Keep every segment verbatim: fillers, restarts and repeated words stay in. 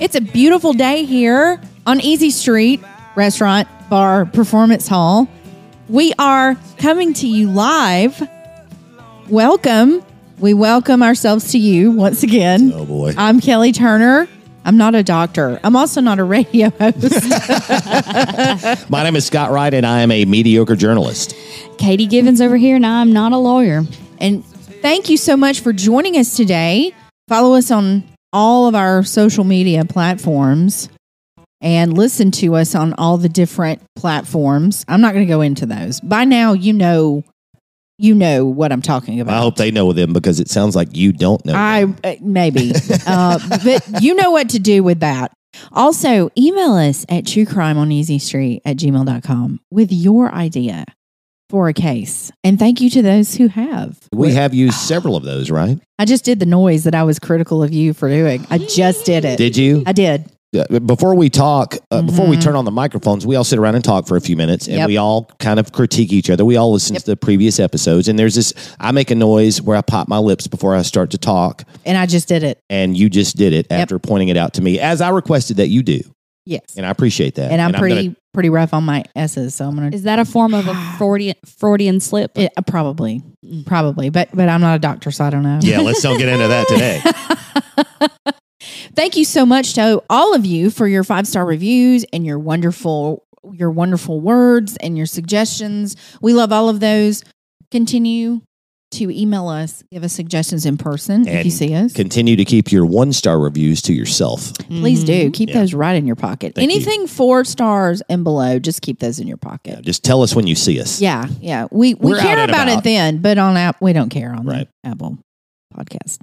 It's a beautiful day here on Easy Street Restaurant, Bar, Performance Hall. We are coming to you live. Welcome. We welcome ourselves to you once again. Oh, boy. I'm Kelly Turner. I'm not a doctor. I'm also not a radio host. My name is Scott Wright, and I am a mediocre journalist. Katie Givens over here, and I'm not a lawyer. And thank you so much for joining us today. Follow us on all of our social media platforms and listen to us on all the different platforms. I'm not going to go into those. By now, you know you know what I'm talking about. I hope they know them because it sounds like you don't know I them. uh, maybe. uh, but you know what to do with that. Also, email us at truecrimeoneasystreet at gmail dot com with your idea for a case. And thank you to those who have. We have used several of those, right? I just did the noise that I was critical of you for doing. I just did it. Did you? I did. Uh, before we talk, uh, Mhm. before we turn on the microphones, we all sit around and talk for a few minutes, and Yep. we all kind of critique each other. We all listen Yep. to the previous episodes, and there's this, I make a noise where I pop my lips before I start to talk, And I just did it. and you just did it Yep. after pointing it out to me, as I requested that you do, Yes. and I appreciate that. And I'm pretty gonna- pretty rough on my S's, so I'm going to Is that a form of a Freudian, Freudian slip? it, uh, probably probably, but but I'm not a doctor, so I don't know. yeah, let's don't get into that today. Thank you so much to all of you for your five-star reviews and your wonderful your wonderful words and your suggestions. We love all of those. Continue to email us, give us suggestions in person if And you see us. Continue to keep your one-star reviews to yourself. Please do. Keep Yeah. those right in your pocket. Thank you. Anything four stars and below, just keep those in your pocket. Yeah, just tell us when you see us. Yeah, yeah. We we We're out care and about about. it then, but on app we don't care on Right. the Apple podcast.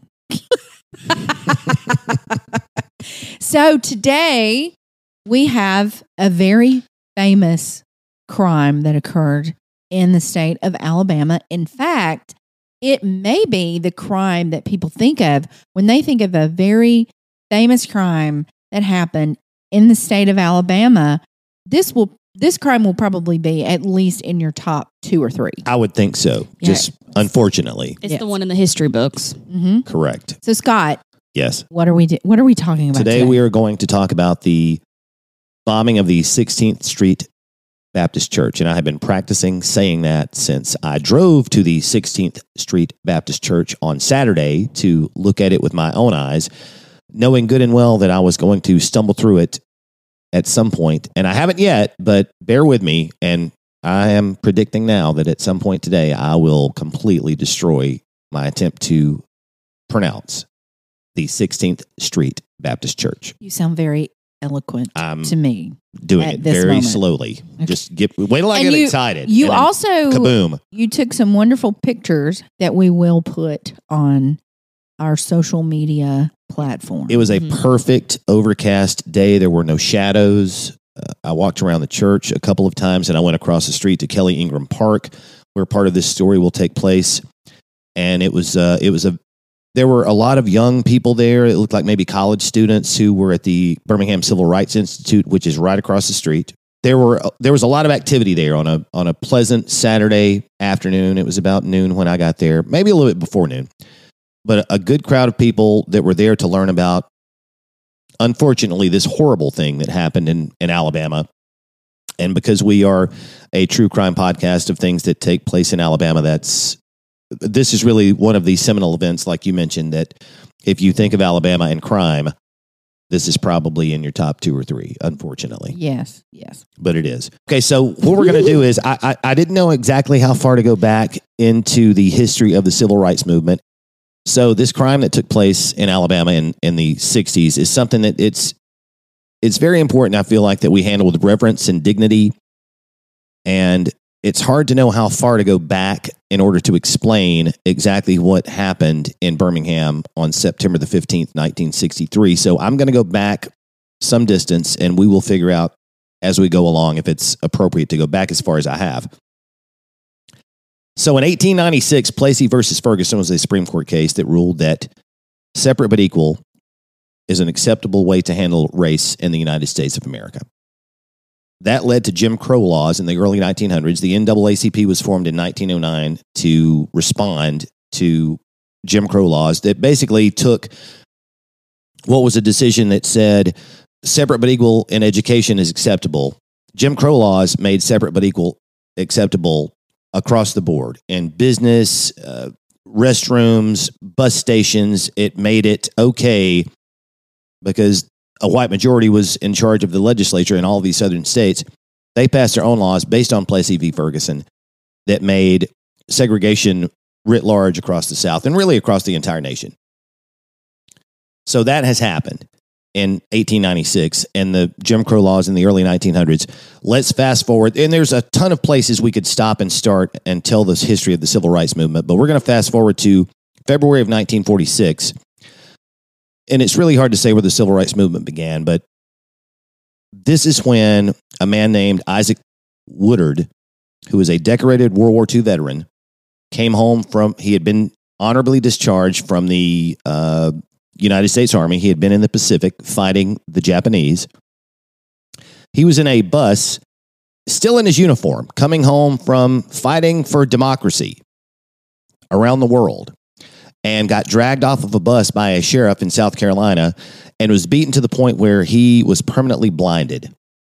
So today we have a very famous crime that occurred in the state of Alabama. In fact, it may be the crime that people think of when they think of a very famous crime that happened in the state of Alabama. This will this crime will probably be at least in your top two or three. I would think so. Yeah. Just unfortunately. It's Yes. the one in the history books. Mm-hmm. Correct. So Scott, Yes. what are we do- what are we talking about Today today? we are going to talk about the bombing of the sixteenth Street Baptist Church. And I have been practicing saying that since I drove to the sixteenth Street Baptist Church on Saturday to look at it with my own eyes, knowing good and well that I was going to stumble through it at some point. And I haven't yet, but bear with me. And I am predicting now that at some point today, I will completely destroy my attempt to pronounce the sixteenth Street Baptist Church. You sound very eloquent I'm to me. doing at it this very moment. slowly. Okay. Just get wait till I And get you- excited. You and then also kaboom. you took some wonderful pictures that we will put on our social media platform. It was a Mhm. perfect overcast day. There were no shadows. Uh, I walked around the church a couple of times, and I went across the street to Kelly Ingram Park, where part of this story will take place. And it was uh, it was a there were a lot of young people there. It looked like maybe college students who were at the Birmingham Civil Rights Institute, which is right across the street. There were there was a lot of activity there on a on a pleasant Saturday afternoon. It was about noon when I got there, maybe a little bit before noon. But a good crowd of people that were there to learn about, unfortunately, this horrible thing that happened in, in Alabama. And because we are a true crime podcast of things that take place in Alabama, that's this is really one of these seminal events, like you mentioned, that if you think of Alabama and crime, this is probably in your top two or three, unfortunately. yes, yes. But it is. Okay, so what we're going to do is I, I, I didn't know exactly how far to go back into the history of the civil rights movement. So this crime that took place in Alabama in, in the sixties is something that it's it's very important, I feel like, that we handle with reverence and dignity. And it's hard to know how far to go back in order to explain exactly what happened in Birmingham on September the fifteenth, nineteen sixty-three. So I'm going to go back some distance, and we will figure out as we go along if it's appropriate to go back as far as I have. So in eighteen ninety-six, Plessy versus Ferguson was a Supreme Court case that ruled that separate but equal is an acceptable way to handle race in the United States of America. That led to Jim Crow laws in the early nineteen hundreds. The N double A C P was formed in nineteen oh nine to respond to Jim Crow laws that basically took what was a decision that said separate but equal in education is acceptable. Jim Crow laws made separate but equal acceptable across the board in business, uh, restrooms, bus stations. It made it okay because a white majority was in charge of the legislature in all of these southern states. They passed their own laws based on Plessy v. Ferguson that made segregation writ large across the South and really across the entire nation. So that has happened in eighteen ninety-six and the Jim Crow laws in the early nineteen hundreds. Let's fast forward. And there's a ton of places we could stop and start and tell this history of the civil rights movement, but we're going to fast forward to February of nineteen forty-six. And it's really hard to say where the civil rights movement began, but this is when a man named Isaac Woodard, who is a decorated World War Two veteran, came home from, he had been honorably discharged from the uh, United States Army. He had been in the Pacific fighting the Japanese. He was in a bus, still in his uniform, coming home from fighting for democracy around the world, and got dragged off of a bus by a sheriff in South Carolina and was beaten to the point where he was permanently blinded,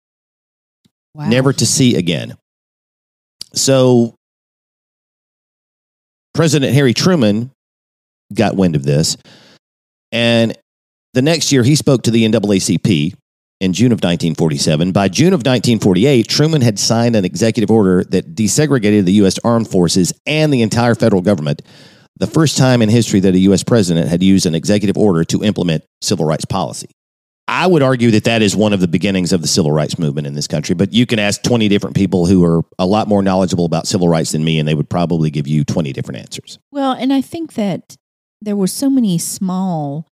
Wow. never to see again. So President Harry Truman got wind of this, and the next year he spoke to the N double A C P in June of nineteen forty-seven. By June of nineteen forty-eight, Truman had signed an executive order that desegregated the U S Armed Forces and the entire federal government, the first time in history that a U S president had used an executive order to implement civil rights policy. I would argue that that is one of the beginnings of the civil rights movement in this country, but you can ask twenty different people who are a lot more knowledgeable about civil rights than me, and they would probably give you twenty different answers. Well, and I think that there were so many small,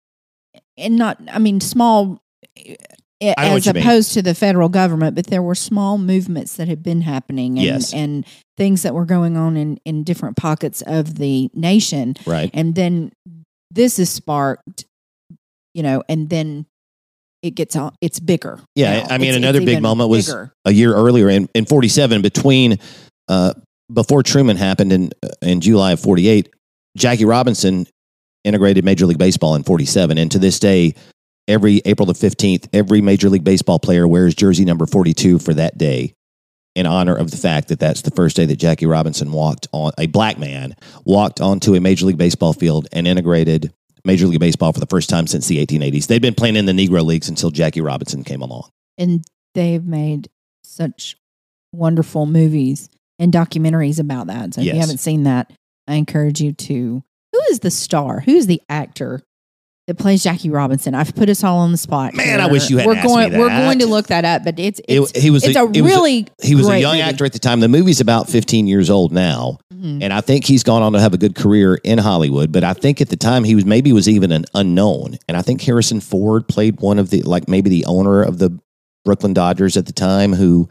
and not, I mean, small I know what as you mean. opposed to the federal government, but there were small movements that had been happening and, Yes. and things that were going on in, in different pockets of the nation. Right. And then this is sparked, you know, and then it gets on, it's bigger. Yeah, now. I mean, It's- another it's big even moment was bigger. a year earlier in, in forty-seven, between uh, before Truman happened in in July of forty-eight, Jackie Robinson integrated Major League Baseball in forty-seven, and to this day, every April the fifteenth, every Major League Baseball player wears jersey number forty-two for that day, in honor of the fact that that's the first day that Jackie Robinson walked on, a black man walked onto a Major League Baseball field and integrated Major League Baseball for the first time since the eighteen eighties. They'd been playing in the Negro Leagues until Jackie Robinson came along. And they've made such wonderful movies and documentaries about that. So if Yes. you haven't seen that, I encourage you to. Who is the star? Who's the actor that plays Jackie Robinson? I've put us all on the spot. Man, I here. wish you hadn't we're asked going, me We're that. going to look that up, but it's it's, It- he was it's a- a, it was a- really He was a great young movie. actor at the time. The movie's about fifteen years old now, Mhm. and I think he's gone on to have a good career in Hollywood. But I think at the time he was maybe was even an unknown. And I think Harrison Ford played one of the, like maybe the owner of the Brooklyn Dodgers at the time, who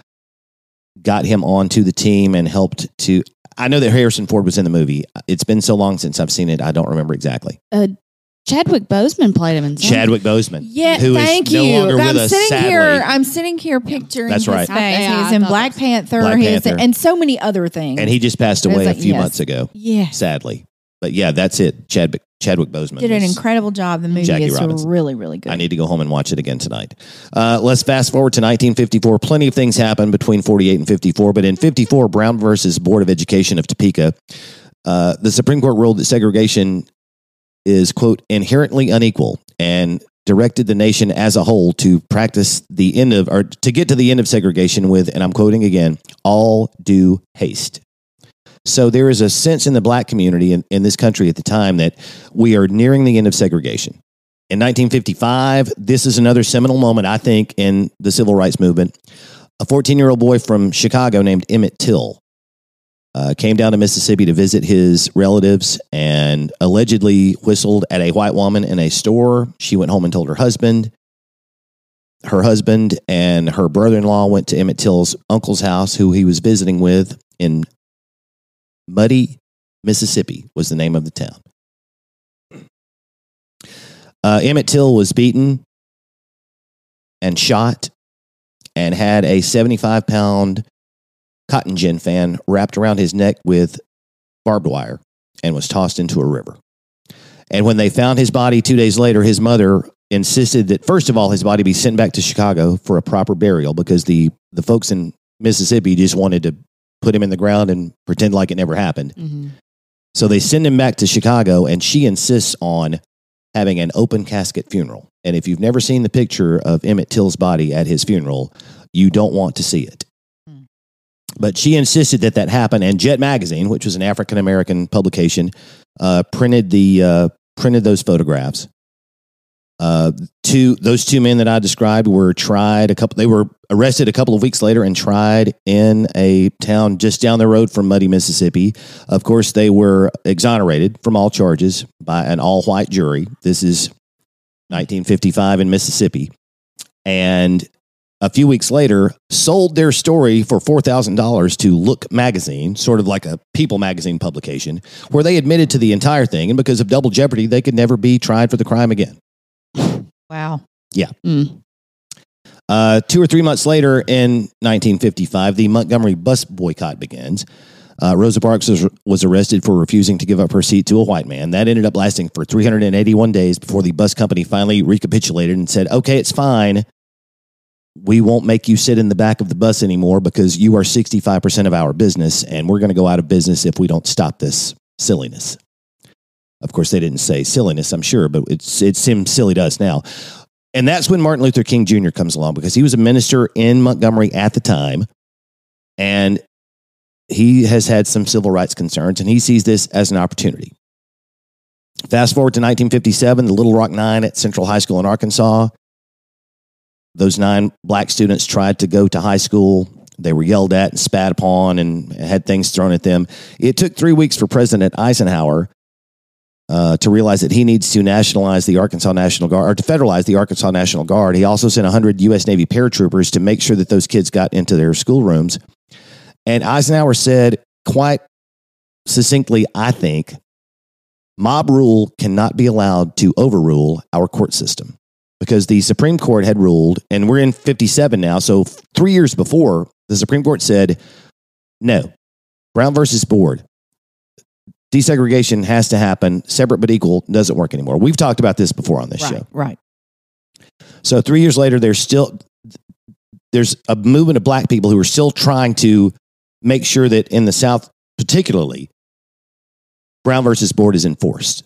got him onto the team and helped to. I know that Harrison Ford was in the movie. It's been so long since I've seen it, I don't remember exactly. Uh, Chadwick Boseman played him in something. Chadwick Boseman. Yeah, who is thank no you. longer I'm with us, sitting sadly. here. I'm sitting here picturing That's his right. face. Yeah, He's I in thought Black that Panther, Black he is- Panther. and so many other things. And he just passed I was away like, a few yes. months ago, yeah, sadly. But yeah, that's it. Chadwick, Chadwick Boseman. did an was- incredible job. The movie Jackie is Robinson. really, really good. I need to go home and watch it again tonight. Uh, let's fast forward to nineteen fifty-four. Plenty of things happened between forty-eight and fifty-four, but in fifty-four, Brown versus Board of Education of Topeka, uh, the Supreme Court ruled that segregation is, quote, inherently unequal, and directed the nation as a whole to practice the end of, or to get to the end of segregation with, and I'm quoting again, all due haste. So there is a sense in the black community in, in this country at the time that we are nearing the end of segregation. In nineteen fifty-five, this is another seminal moment, I think, in the civil rights movement. A fourteen-year-old boy from Chicago named Emmett Till uh, came down to Mississippi to visit his relatives and allegedly whistled at a white woman in a store. She went home and told her husband. Her husband and her brother-in-law went to Emmett Till's uncle's house, who he was visiting with in Muddy, Mississippi, was the name of the town. Uh, Emmett Till was beaten and shot and had a seventy-five pound cotton gin fan wrapped around his neck with barbed wire and was tossed into a river. And when they found his body two days later, his mother insisted that, first of all, his body be sent back to Chicago for a proper burial because the, the folks in Mississippi just wanted to put him in the ground and pretend like it never happened. Mm-hmm. So they send him back to Chicago, and she insists on having an open casket funeral. And if you've never seen the picture of Emmett Till's body at his funeral, you don't want to see it. Hmm. But she insisted that that happen, and Jet Magazine, which was an African-American publication, uh, printed the uh, printed those photographs. Uh, two those two men that I described were tried a couple. They were arrested a couple of weeks later and tried in a town just down the road from Muddy, Mississippi. Of course, they were exonerated from all charges by an all-white jury. This is nineteen fifty-five in Mississippi, and a few weeks later, sold their story for four thousand dollars to Look Magazine, sort of like a People magazine publication, where they admitted to the entire thing, and because of double jeopardy, they could never be tried for the crime again. Wow. Yeah. Mm. Uh, two or three months later, in nineteen fifty-five, the Montgomery bus boycott begins. Uh, Rosa Parks was, was arrested for refusing to give up her seat to a white man. That ended up lasting for three hundred eighty-one days before the bus company finally recapitulated and said, okay, it's fine. We won't make you sit in the back of the bus anymore because you are sixty-five percent of our business, and we're going to go out of business if we don't stop this silliness. Of course, they didn't say silliness, I'm sure, but it's, it seems silly to us now. And that's when Martin Luther King Junior comes along, because he was a minister in Montgomery at the time, and he has had some civil rights concerns, and he sees this as an opportunity. Fast forward to nineteen fifty-seven, the Little Rock Nine at Central High School in Arkansas. Those nine black students tried to go to high school. They were yelled at and spat upon and had things thrown at them. It took three weeks for President Eisenhower uh, to realize that he needs to nationalize the Arkansas National Guard, or to federalize the Arkansas National Guard. He also sent one hundred U S Navy paratroopers to make sure that those kids got into their schoolrooms. And Eisenhower said quite succinctly, I think, mob rule cannot be allowed to overrule our court system. Because the Supreme Court had ruled, and we're in fifty-seven now, so three years before, the Supreme Court said, no, Brown versus Board, desegregation has to happen, separate but equal doesn't work anymore. We've talked about this before on this right, show. Right. So three years later, there's still, there's a movement of black people who are still trying to make sure that in the South, particularly, Brown versus Board is enforced.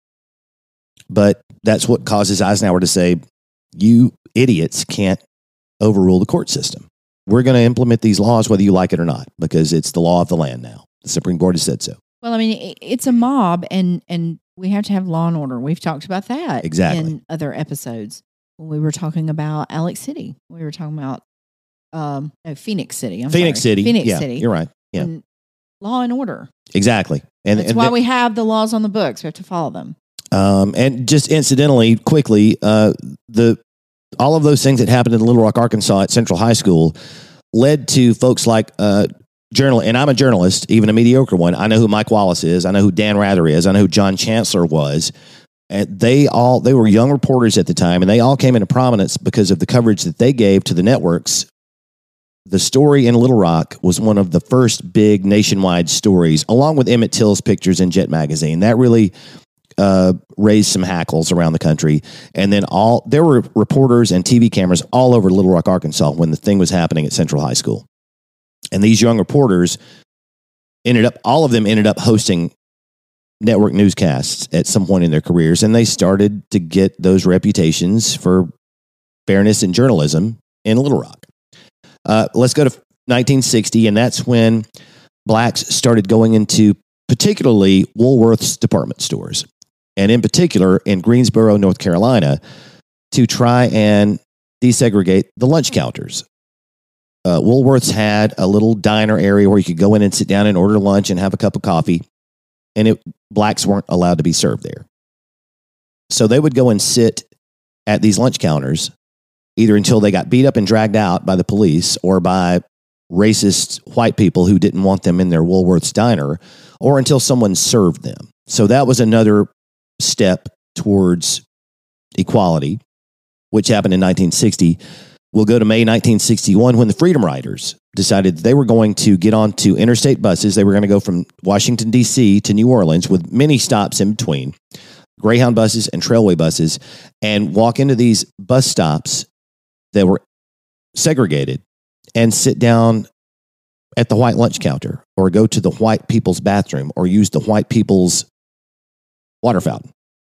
But that's what causes Eisenhower to say, you idiots can't overrule the court system. We're going to implement these laws whether you like it or not, because it's the law of the land now. The Supreme Court has said so. Well, I mean, it's a mob, and, and we have to have law and order. We've talked about that exactly in other episodes. When we were talking about Alex City, we were talking about um, no, Phoenix City. I'm Phoenix sorry. City. Phoenix yeah, City. You're right. Yeah. And law and order. Exactly. And that's and why th- we have the laws on the books. We have to follow them. Um, and just incidentally, quickly, uh, the all of those things that happened in Little Rock, Arkansas at Central High School led to folks like uh, journal. And I'm a journalist, even a mediocre one. I know who Mike Wallace is. I know who Dan Rather is. I know who John Chancellor was. And they all they were young reporters at the time, and they all came into prominence because of the coverage that they gave to the networks. The story in Little Rock was one of the first big nationwide stories, along with Emmett Till's pictures in Jet Magazine. That really uh, raised some hackles around the country. And then all there were reporters and T V cameras all over Little Rock, Arkansas when the thing was happening at Central High School. And these young reporters ended up, all of them ended up hosting network newscasts at some point in their careers, and they started to get those reputations for fairness in journalism in Little Rock. Uh, let's go to nineteen sixty, and that's when blacks started going into particularly Woolworth's department stores, and in particular in Greensboro, North Carolina, to try and desegregate the lunch counters. Uh, Woolworth's had a little diner area where you could go in and sit down and order lunch and have a cup of coffee, and it, blacks weren't allowed to be served there. So they would go and sit at these lunch counters either until they got beat up and dragged out by the police or by racist white people who didn't want them in their Woolworth's diner, or until someone served them. So that was another step towards equality, which happened in nineteen sixty. We'll go to May nineteen sixty-one when the Freedom Riders decided they were going to get onto interstate buses. They were going to go from Washington, D C to New Orleans with many stops in between. Greyhound buses and Trailway buses, and walk into these bus stops that were segregated and sit down at the white lunch counter or go to the white people's bathroom or use the white people's water fountain.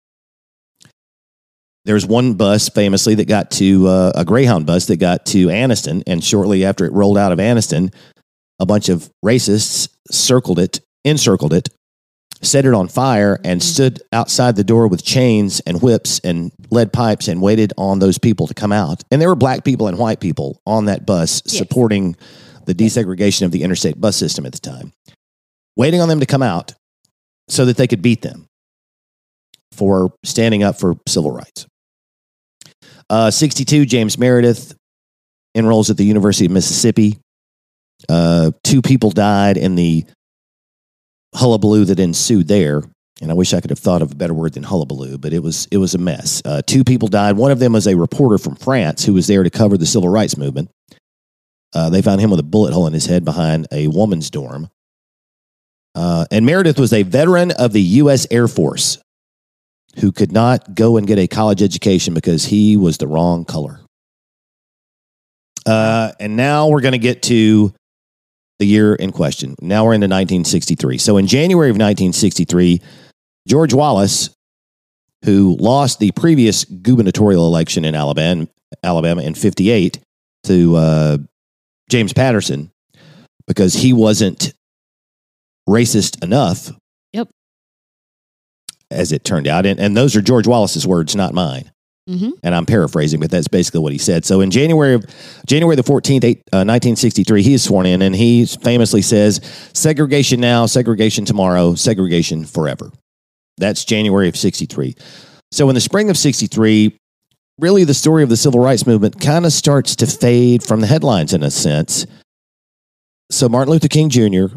There's one bus famously that got to, uh, a Greyhound bus that got to Anniston, and shortly after it rolled out of Anniston, a bunch of racists circled it, encircled it, set it on fire, and stood outside the door with chains and whips and lead pipes and waited on those people to come out. And there were black people and white people on that bus yes. supporting the desegregation of the interstate bus system at the time, waiting on them to come out so that they could beat them for standing up for civil rights. Uh, sixty-two, James Meredith enrolls at the University of Mississippi. Uh, two people died in the hullabaloo that ensued there, and I wish I could have thought of a better word than hullabaloo, but it was it was a mess. Uh, two people died. One of them was a reporter from France who was there to cover the civil rights movement. Uh, they found him with a bullet hole in his head behind a woman's dorm. Uh, and Meredith was a veteran of the U S Air Force who could not go and get a college education because he was the wrong color. Uh, and now we're going to get to the year in question. Now we're into nineteen sixty-three. So in January of nineteen sixty-three, George Wallace, who lost the previous gubernatorial election in Alabama, Alabama in fifty-eight to uh, James Patterson because he wasn't racist enough. Yep. As it turned out. And, and those are George Wallace's words, not mine. Mm-hmm. And I'm paraphrasing, but that's basically what he said. So in January of January the fourteenth, uh, nineteen sixty-three, he is sworn in, and he famously says, "Segregation now, segregation tomorrow, segregation forever." That's January of sixty-three. So in the spring of sixty-three, really the story of the civil rights movement kind of starts to fade from the headlines in a sense. So Martin Luther King Junior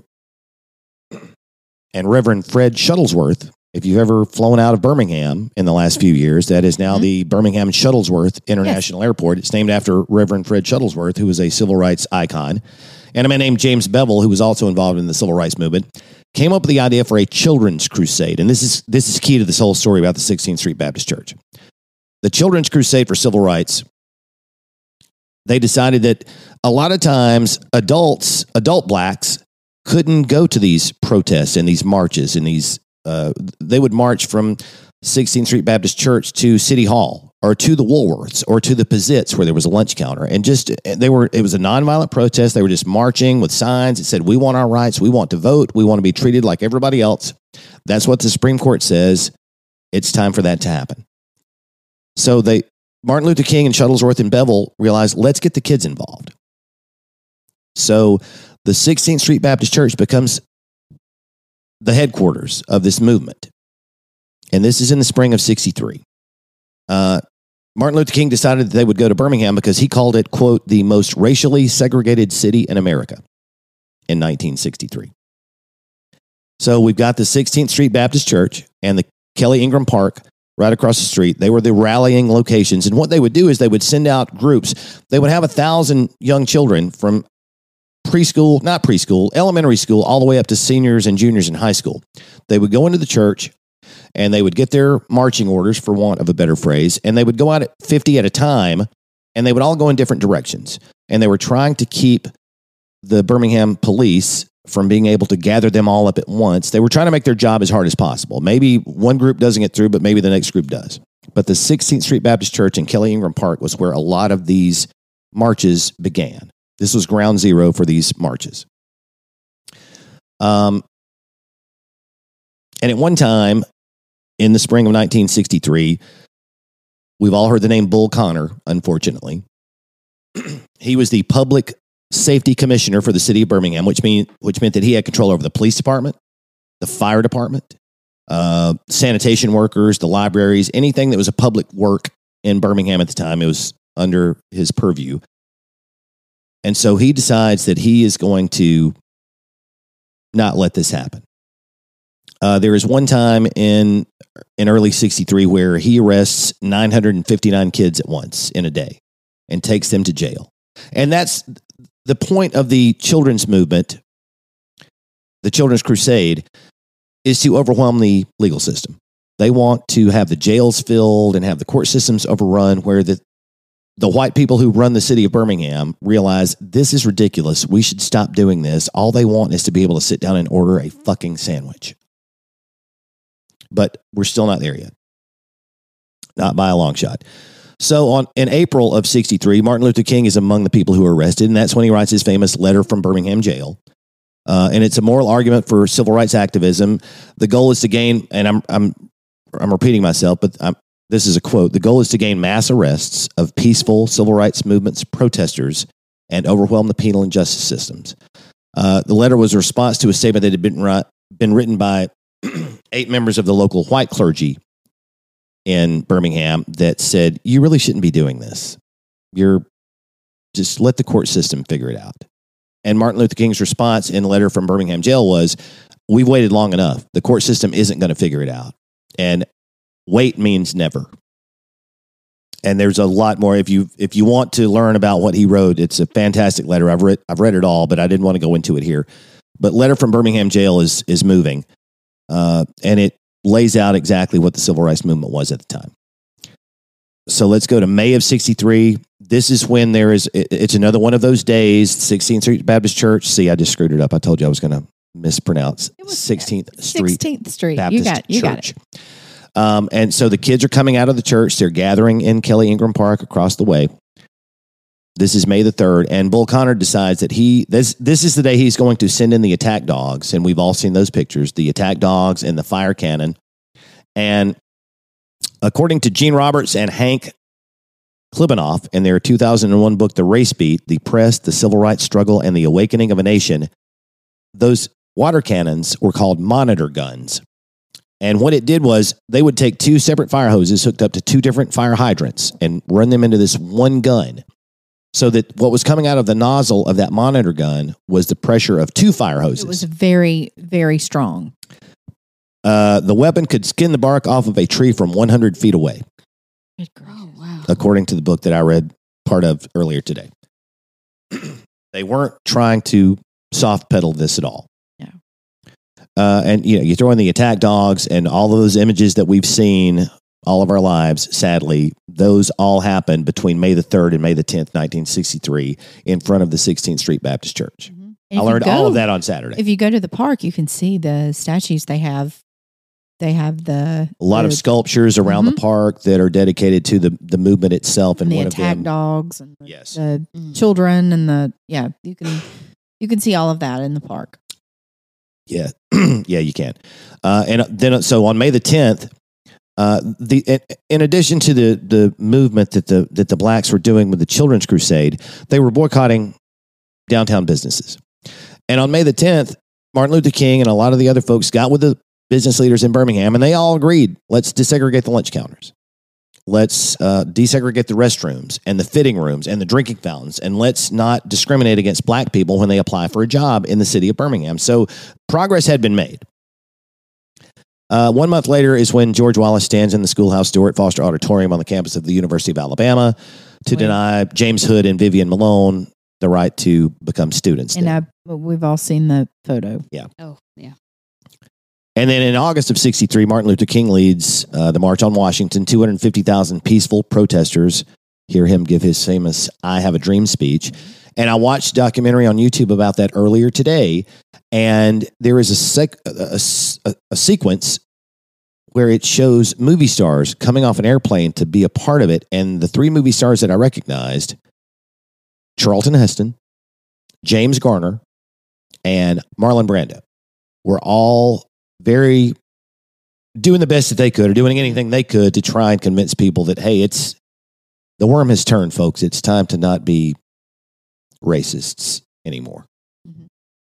and Reverend Fred Shuttlesworth, if you've ever flown out of Birmingham in the last few years, that is now mm-hmm. the Birmingham Shuttlesworth International yes. Airport. It's named after Reverend Fred Shuttlesworth, who was a civil rights icon. And a man named James Bevel, who was also involved in the civil rights movement, came up with the idea for a children's crusade. And this is this is key to this whole story about the sixteenth Street Baptist Church. The Children's Crusade for Civil Rights, they decided that a lot of times adults, adult blacks, couldn't go to these protests and these marches and these Uh, they would march from sixteenth Street Baptist Church to City Hall or to the Woolworths or to the Pizzitz where there was a lunch counter. And just, they were, it was a nonviolent protest. They were just marching with signs that said, "We want our rights. We want to vote. We want to be treated like everybody else." That's what the Supreme Court says. It's time for that to happen. So they, Martin Luther King and Shuttlesworth and Bevel realized, let's get the kids involved. So the sixteenth Street Baptist Church becomes the headquarters of this movement. And this is in the spring of sixty-three. Uh, Martin Luther King decided that they would go to Birmingham because he called it, quote, the most racially segregated city in America in nineteen sixty-three. So we've got the sixteenth Street Baptist Church and the Kelly Ingram Park right across the street. They were the rallying locations. And what they would do is they would send out groups. They would have a thousand young children from preschool, not preschool, elementary school, all the way up to seniors and juniors in high school. They would go into the church and they would get their marching orders, for want of a better phrase, and they would go out at fifty at a time, and they would all go in different directions. And they were trying to keep the Birmingham police from being able to gather them all up at once. They were trying to make their job as hard as possible. Maybe one group doesn't get through, but maybe the next group does. But the sixteenth Street Baptist Church in Kelly Ingram Park was where a lot of these marches began. This was ground zero for these marches. Um, and at one time, in the spring of nineteen sixty-three, we've all heard the name Bull Connor, unfortunately. He was the public safety commissioner for the city of Birmingham, which, mean, which meant that he had control over the police department, the fire department, uh, sanitation workers, the libraries, anything that was a public work in Birmingham at the time. It was under his purview. And so he decides that he is going to not let this happen. Uh, there is one time in in early sixty-three where he arrests nine hundred fifty-nine kids at once in a day and takes them to jail. And that's the point of the children's movement, the Children's Crusade, is to overwhelm the legal system. They want to have the jails filled and have the court systems overrun, where the the white people who run the city of Birmingham realize this is ridiculous. We should stop doing this. All they want is to be able to sit down and order a fucking sandwich. But we're still not there yet. Not by a long shot. So on in April of sixty-three, Martin Luther King is among the people who are arrested, and that's when he writes his famous letter from Birmingham jail. Uh, and it's a moral argument for civil rights activism. The goal is to gain, and I'm I'm I'm repeating myself, but I'm, this is a quote. The goal is to gain mass arrests of peaceful civil rights movements protesters and overwhelm the penal and justice systems. Uh, the letter was a response to a statement that had been ri- been written by eight members of the local white clergy in Birmingham that said, you really shouldn't be doing this. You're just let the court system figure it out. And Martin Luther King's response in a letter from Birmingham jail was, we've waited long enough. The court system isn't going to figure it out. And wait means never. And there's a lot more. If you if you want to learn about what he wrote, it's a fantastic letter. I've read I've read it all, but I didn't want to go into it here. But letter from Birmingham jail is is moving. Uh, and it lays out exactly what the civil rights movement was at the time. So let's go to May of sixty-three. This is when there is, it, it's another one of those days, sixteenth Street Baptist Church. See, I just screwed it up. I told you I was going to mispronounce sixteenth Street sixteenth Street Baptist you got, you Church. Got it. Um, and so the kids are coming out of the church. They're gathering in Kelly Ingram Park across the way. This is May the third, and Bull Connor decides that he, this, this is the day he's going to send in the attack dogs, and we've all seen those pictures, the attack dogs and the fire cannon. And according to Gene Roberts and Hank Klibanoff in their two thousand one book, The Race Beat, The Press, the Civil Rights Struggle, and the Awakening of a Nation, those water cannons were called monitor guns. And what it did was they would take two separate fire hoses hooked up to two different fire hydrants and run them into this one gun, so that what was coming out of the nozzle of that monitor gun was the pressure of two fire hoses. It was very, very strong. Uh, the weapon could skin the bark off of a tree from one hundred feet away, Oh, wow. according to the book that I read part of earlier today. They weren't trying to soft pedal this at all. No. Uh, and you know, you throw in the attack dogs and all of those images that we've seen all of our lives, sadly, those all happened between May the third and May the tenth, nineteen sixty-three, in front of the sixteenth Street Baptist Church. Mm-hmm. I learned go, all of that on Saturday. If you go to the park, you can see the statues they have. They have the a lot the, of sculptures around mm-hmm. the park that are dedicated to the, the movement itself, and, and the one attack of them, dogs and the, yes, the Mm. children and the yeah. You can you can see all of that in the park. yeah, yeah, you can. Uh, and then so on May the tenth. Uh, the in addition to the, the movement that the that the blacks were doing with the Children's Crusade, they were boycotting downtown businesses. And on May the tenth, Martin Luther King and a lot of the other folks got with the business leaders in Birmingham, and they all agreed, let's desegregate the lunch counters. Let's uh, desegregate the restrooms and the fitting rooms and the drinking fountains, and let's not discriminate against black people when they apply for a job in the city of Birmingham. So progress had been made. Uh, one month later is when George Wallace stands in the schoolhouse door at Foster Auditorium on the campus of the University of Alabama to Wait. deny James Hood and Vivian Malone the right to become students. And there. I, we've all seen the photo. Oh, yeah. And then in August of sixty-three, Martin Luther King leads uh, the March on Washington. two hundred fifty thousand peaceful protesters hear him give his famous I Have a Dream speech. And I watched a documentary on YouTube about that earlier today. And there is a, sec- a, a, a sequence where it shows movie stars coming off an airplane to be a part of it. And the three movie stars that I recognized, Charlton Heston, James Garner, and Marlon Brando, were all very doing the best that they could, or doing anything they could to try and convince people that, hey, it's the worm has turned, folks. It's time to not be racists anymore. Mhm.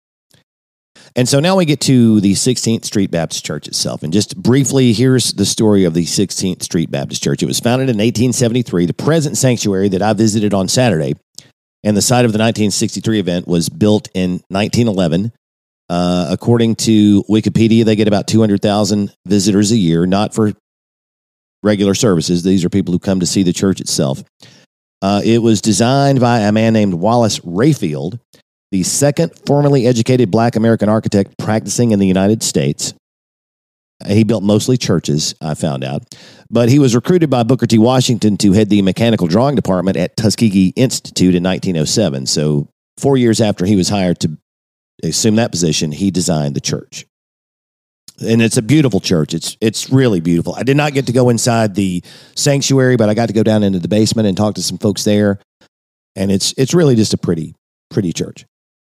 And so now we get to the sixteenth Street Baptist Church itself. And just briefly, here's the story of the sixteenth Street Baptist Church. It was founded in eighteen seventy-three. The present sanctuary that I visited on Saturday and the site of the nineteen sixty-three event was built in nineteen eleven. Uh, according to Wikipedia, they get about two hundred thousand visitors a year, not for regular services. These are people who come to see the church itself. Uh, it was designed by a man named Wallace Rayfield, the second formally educated black American architect practicing in the United States. He built mostly churches, I found out. But he was recruited by Booker T. Washington to head the mechanical drawing department at Tuskegee Institute in nineteen oh seven. So four years after he was hired to assume that position, he designed the church. And it's a beautiful church. It's it's really beautiful. I did not get to go inside the sanctuary, but I got to go down into the basement and talk to some folks there. And it's it's really just a pretty, pretty church.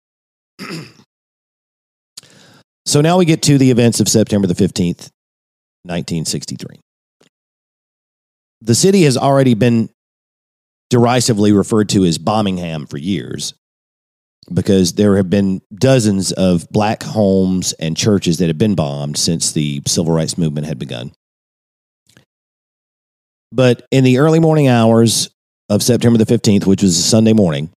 So now we get to the events of September the fifteenth, nineteen sixty-three. The city has already been derisively referred to as Bombingham for years because there have been dozens of black homes and churches that have been bombed since the civil rights movement had begun. But in the early morning hours of September the fifteenth, which was a Sunday morning,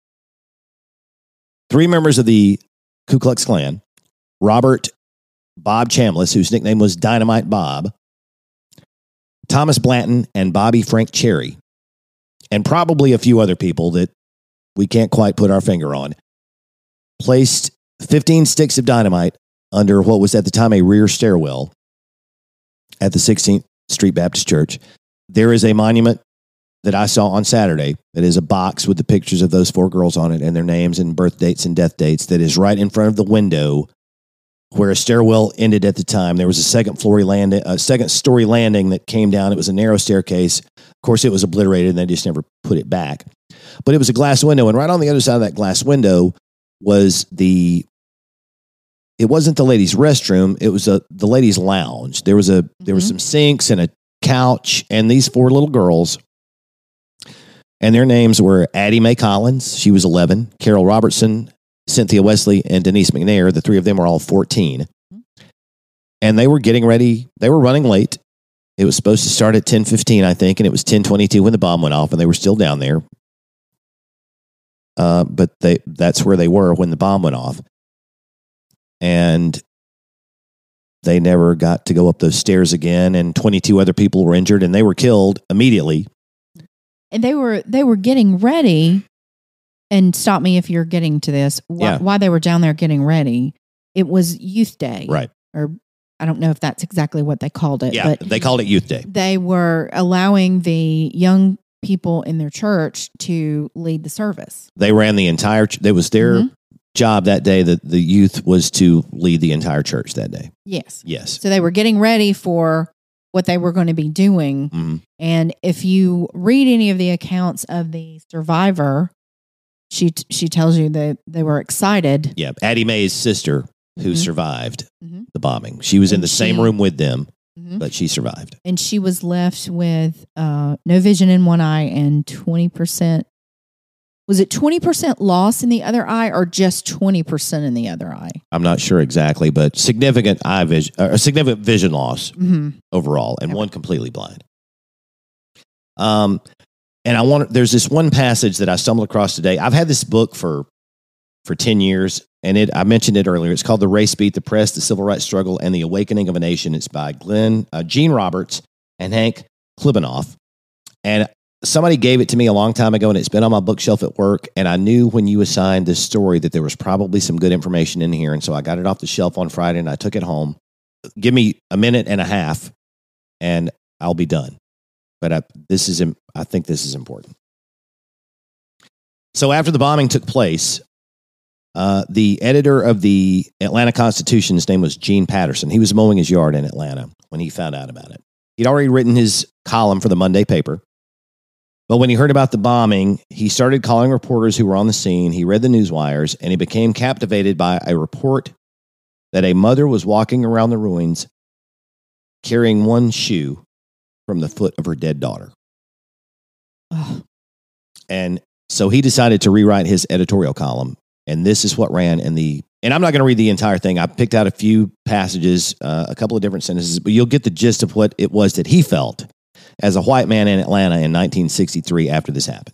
three members of the Ku Klux Klan, Robert Bob Chambliss, whose nickname was Dynamite Bob, Thomas Blanton, and Bobby Frank Cherry, and probably a few other people that we can't quite put our finger on, placed fifteen sticks of dynamite under what was at the time a rear stairwell at the sixteenth Street Baptist Church. There is a monument that I saw on Saturday that is a box with the pictures of those four girls on it and their names and birth dates and death dates that is right in front of the window where a stairwell ended at the time. There was a second floor landing, a second story landing that came down. It was a narrow staircase. Of course, it was obliterated and they just never put it back. But it was a glass window. And right on the other side of that glass window was the, it wasn't the ladies' restroom. It was a, the ladies' lounge. There was a, mm-hmm. there was some sinks and a couch and these four little girls. And their names were Addie Mae Collins. She was eleven. Carol Robertson, Cynthia Wesley, and Denise McNair. The three of them were all fourteen. And they were getting ready. They were running late. It was supposed to start at ten fifteen, I think, and it was ten twenty-two when the bomb went off, and they were still down there. Uh, but they that's where they were when the bomb went off. And they never got to go up those stairs again, and twenty-two other people were injured, and they were killed immediately. And they were they were getting ready. And stop me if you're getting to this. Wh- Yeah. Why they were down there getting ready. It was Youth Day. Right. Or I don't know if that's exactly what they called it. Yeah, but they called it Youth Day. they were allowing the young people in their church to lead the service. They ran the entire, ch- it was their Mhm. job that day, that the youth was to lead the entire church that day. Yes. Yes. So they were getting ready for what they were going to be doing. Mhm. And if you read any of the accounts of the survivor, she t- she tells you that they were excited. Yeah. Addie Mae's sister, who Mhm. survived Mhm. the bombing. She was in And the same she- room with them, Mhm. but she survived. And she was left with uh, no vision in one eye and twenty percent. Was it twenty percent loss in the other eye or just twenty percent in the other eye? I'm not sure exactly, but significant eye vision, or significant vision loss Mm-hmm. overall, and one completely blind. Um, and I want there's this one passage that I stumbled across today. I've had this book for for ten years, and it I mentioned it earlier. It's called The Race Beat: The Press, the Civil Rights Struggle, and the Awakening of a Nation. It's by Glenn uh, Gene Roberts and Hank Klibanoff. And somebody gave it to me a long time ago, and it's been on my bookshelf at work. And I knew when you assigned this story that there was probably some good information in here, and so I got it off the shelf on Friday, and I took it home. Give me a minute and a half, and I'll be done. But I, this is, I think this is important. So after the bombing took place, uh, the editor of the Atlanta Constitution, his name was Gene Patterson. He was mowing his yard in Atlanta when he found out about it. He'd already written his column for the Monday paper. But when he heard about the bombing, he started calling reporters who were on the scene. He read the news wires, and he became captivated by a report that a mother was walking around the ruins carrying one shoe from the foot of her dead daughter. Oh. And so he decided to rewrite his editorial column. And this is what ran in the, and I'm not going to read the entire thing. I picked out a few passages, uh, a couple of different sentences, but you'll get the gist of what it was that he felt as a white man in Atlanta in nineteen sixty-three after this happened.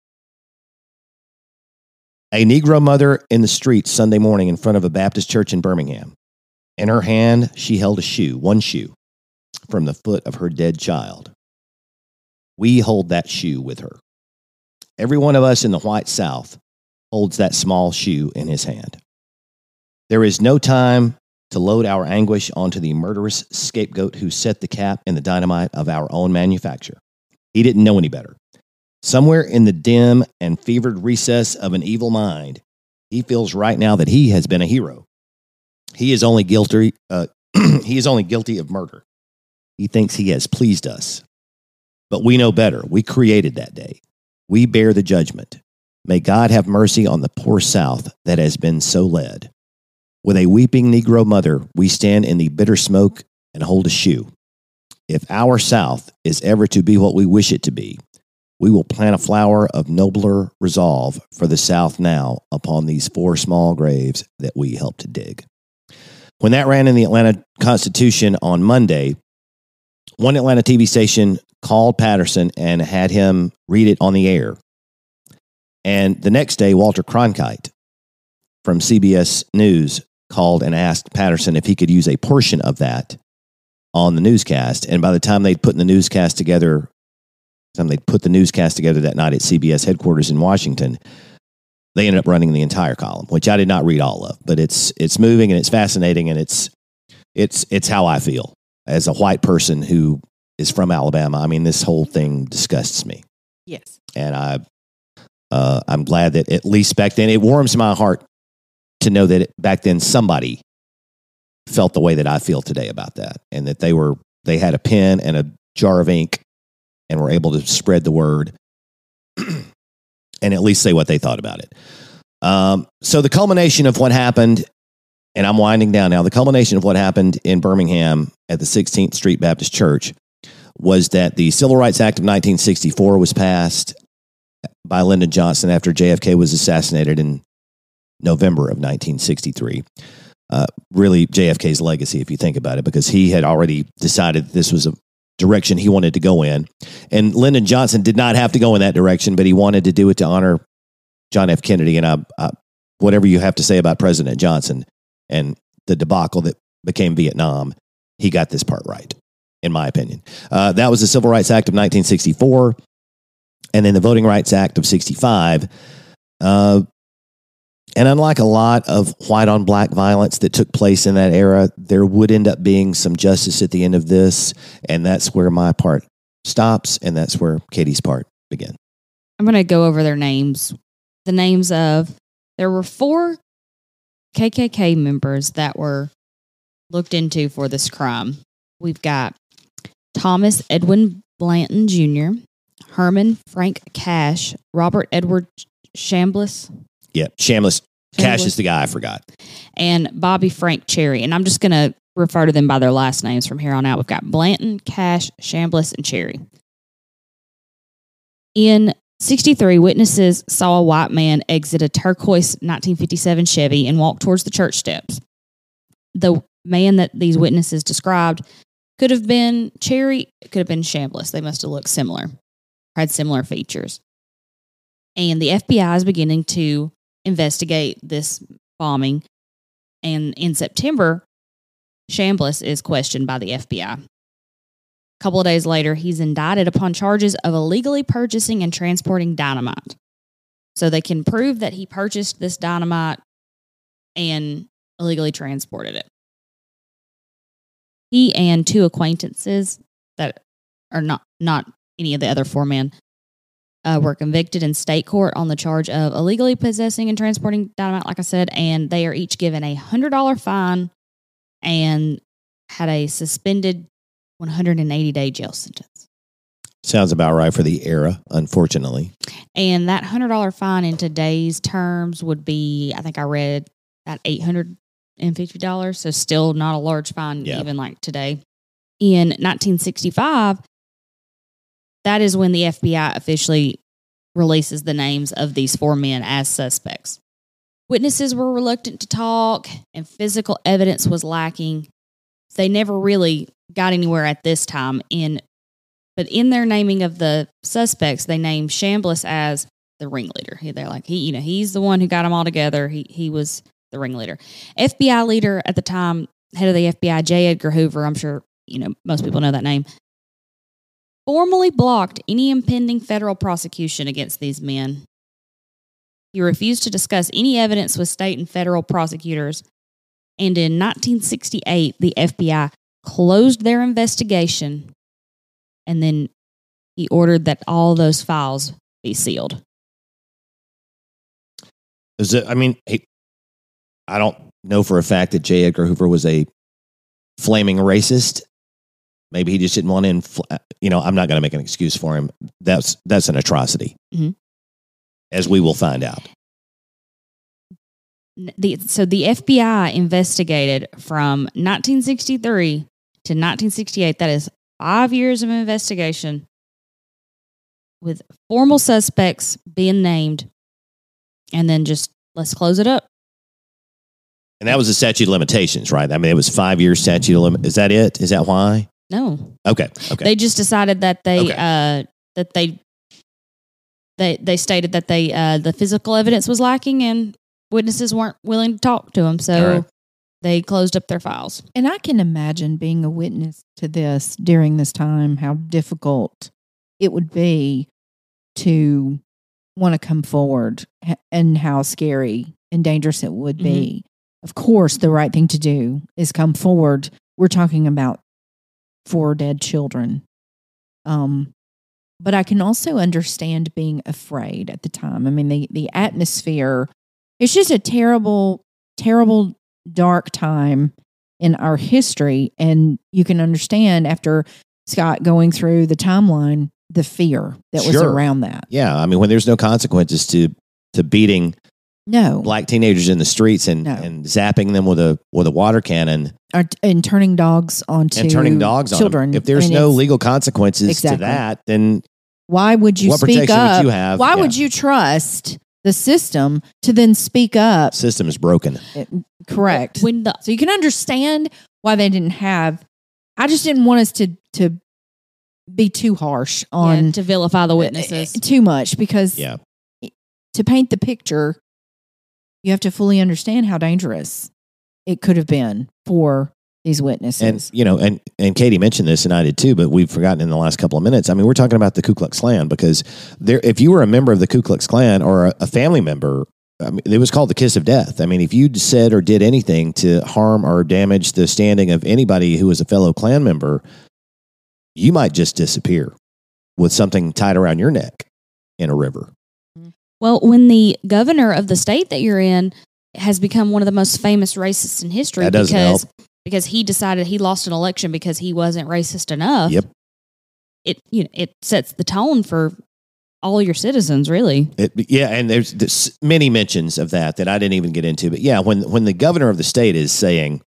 A Negro mother in the street Sunday morning in front of a Baptist church in Birmingham. In her hand, she held a shoe, one shoe, from the foot of her dead child. We hold that shoe with her. Every one of us in the white South holds that small shoe in his hand. There is no time to load our anguish onto the murderous scapegoat who set the cap in the dynamite of our own manufacture. He didn't know any better. Somewhere in the dim and fevered recess of an evil mind, he feels right now that he has been a hero. He is only guilty. Uh, he is only guilty of murder. He thinks he has pleased us, but we know better. We created that day. We bear the judgment. May God have mercy on the poor South that has been so led. With a weeping Negro mother, we stand in the bitter smoke and hold a shoe. If our South is ever to be what we wish it to be, we will plant a flower of nobler resolve for the South now upon these four small graves that we helped to dig. When that ran in the Atlanta Constitution on Monday, one Atlanta T V station called Patterson and had him read it on the air. And the next day, Walter Cronkite from C B S News called and asked Patterson if he could use a portion of that on the newscast. And by the time they'd put the newscast together, time they'd put the newscast together that night at C B S headquarters in Washington, they ended up running the entire column, which I did not read all of. But it's it's moving and it's fascinating, and it's it's it's how I feel as a white person who is from Alabama. I mean, this whole thing disgusts me. Yes. And I, uh, I'm glad that at least back then, it warms my heart to know that it, back then somebody felt the way that I feel today about that, and that they were they had a pen and a jar of ink and were able to spread the word and at least say what they thought about it. Um, so the culmination of what happened, and I'm winding down now, the culmination of what happened in Birmingham at the sixteenth Street Baptist Church was that the Civil Rights Act of nineteen sixty-four was passed by Lyndon Johnson after J F K was assassinated in November of nineteen sixty-three. Uh, really J F K's legacy, if you think about it, because he had already decided this was a direction he wanted to go in. And Lyndon Johnson did not have to go in that direction, but he wanted to do it to honor John F. Kennedy. And I, I, whatever you have to say about President Johnson and the debacle that became Vietnam, he got this part right, in my opinion. Uh, that was the Civil Rights Act of nineteen sixty-four. And then the Voting Rights Act of sixty-five. Uh, and unlike a lot of white on black violence that took place in that era, there would end up being some justice at the end of this. And that's where my part stops. And that's where Katie's part begins. I'm going to go over their names. The names of, there were four K K K members that were looked into for this crime. We've got Thomas Edwin Blanton Junior, Herman Frank Cash, Robert Edward Chambliss. Yeah, Chambliss. Cash is the guy I forgot. And Bobby Frank Cherry. And I'm just going to refer to them by their last names from here on out. We've got Blanton, Cash, Chambliss, and Cherry. In sixty-three, witnesses saw a white man exit a turquoise nineteen fifty-seven Chevy and walk towards the church steps. The man that these witnesses described could have been Cherry, could have been Chambliss. They must have looked similar, had similar features. And the F B I is beginning to investigate this bombing. And in September, Chambliss is questioned by the F B I. A couple of days later, he's indicted upon charges of illegally purchasing and transporting dynamite. So they can prove that he purchased this dynamite and illegally transported it. He and two acquaintances that are not, not any of the other four men uh, were convicted in state court on the charge of illegally possessing and transporting dynamite, like I said, and they are each given a one hundred dollars fine and had a suspended one hundred eighty day jail sentence. Sounds about right for the era, unfortunately. And that one hundred dollars fine in today's terms would be, I think I read, that eight hundred fifty dollars. So still not a large fine, yeah. Even like today. In nineteen sixty-five, that is when the F B I officially releases the names of these four men as suspects. Witnesses were reluctant to talk, and physical evidence was lacking. They never really got anywhere at this time. In, but in their naming of the suspects, they named Chambliss as the ringleader. They're like, he, you know, he's the one who got them all together. He he was the ringleader. F B I leader at the time, head of the F B I, J. Edgar Hoover, I'm sure you know most people know that name, formally blocked any impending federal prosecution against these men. He refused to discuss any evidence with state and federal prosecutors, And in nineteen sixty-eight, the F B I closed their investigation, and then he ordered that all those files be sealed. Is it, I mean, he, I don't know for a fact that J. Edgar Hoover was a flaming racist. Maybe he just didn't want to, infl- you know, I'm not going to make an excuse for him. That's that's an atrocity, mm-hmm. as we will find out. The, so the F B I investigated from nineteen sixty-three to nineteen sixty-eight. That is five years of investigation with formal suspects being named, and then just let's close it up. And that was the statute of limitations, right? I mean, it was five years statute of limit. Is that it? Is that why? No. Okay. Okay. They just decided that they okay. uh, that they they they stated that they uh, the physical evidence was lacking and witnesses weren't willing to talk to them, so right. they closed up their files. And I can imagine being a witness to this during this time, how difficult it would be to want to come forward and how scary and dangerous it would be. Mm-hmm. Of course, the right thing to do is come forward. We're talking about four dead children. Um, but I can also understand being afraid at the time. I mean, the, the atmosphere, it's just a terrible, terrible, dark time in our history. And you can understand after Scott going through the timeline, the fear that was sure. around that. Yeah. I mean, when there's no consequences to, to beating no black teenagers in the streets and, no. and zapping them with a, with a water cannon. Or, and turning dogs onto and turning dogs children. On them. If there's and no legal consequences exactly. to that, then why would you what speak protection up? Would you have? Why yeah. would you trust the system to then speak up? System is broken. It, correct. When the, so you can understand why they didn't have. I just didn't want us to to be too harsh on yeah, to vilify the witnesses uh, too much because yeah. to paint the picture, you have to fully understand how dangerous it could have been for these witnesses. And, you know, and, and Katie mentioned this and I did too, but we've forgotten in the last couple of minutes. I mean, we're talking about the Ku Klux Klan because there, if you were a member of the Ku Klux Klan or a, a family member, I mean, it was called the kiss of death. I mean, if you said or did anything to harm or damage the standing of anybody who was a fellow Klan member, you might just disappear with something tied around your neck in a river. Well, when the governor of the state that you're in has become one of the most famous racists in history that doesn't because, help. because he decided he lost an election because he wasn't racist enough. Yep. It you know it sets the tone for all your citizens, really. It, yeah, and there's, there's many mentions of that that I didn't even get into. But yeah, when when the governor of the state is saying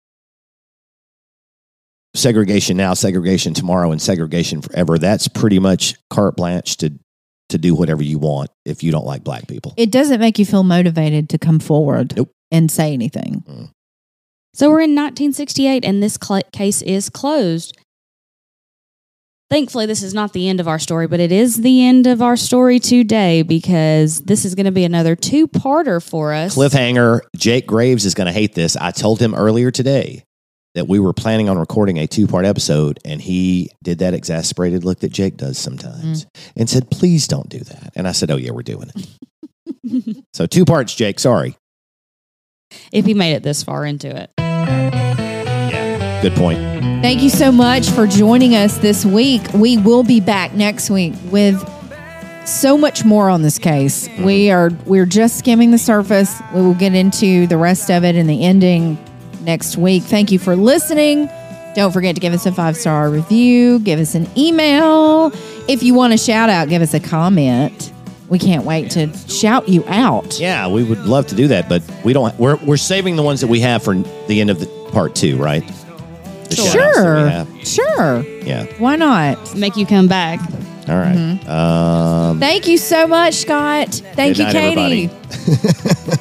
segregation now, segregation tomorrow, and segregation forever, that's pretty much carte blanche to to do whatever you want if you don't like black people. It doesn't make you feel motivated to come forward nope. and say anything. Mm. So we're in nineteen sixty-eight, and this cl- case is closed. Thankfully, this is not the end of our story, but it is the end of our story today because this is going to be another two-parter for us. Cliffhanger. Jake Graves is going to hate this. I told him earlier today that we were planning on recording a two-part episode, and he did that exasperated look that Jake does sometimes mm. and said, please don't do that. And I said, oh, yeah, we're doing it. So two parts, Jake. Sorry. If he made it this far into it. Yeah, good point. Thank you so much for joining us this week. We will be back next week with so much more on this case. Mm. We are we're just skimming the surface. We will get into the rest of it and the ending next week. Thank you for listening. Don't forget to give us a five-star review. Give us an email. If you want a shout out, give us a comment. We can't wait to shout you out. Yeah, we would love to do that, but we don't. We're we're saving the ones that we have for the end of the part two, right? The sure. Sure. Yeah. Why not? Make you come back. All right. Mm-hmm. Um, Thank you so much, Scott. Thank you, night, Katie.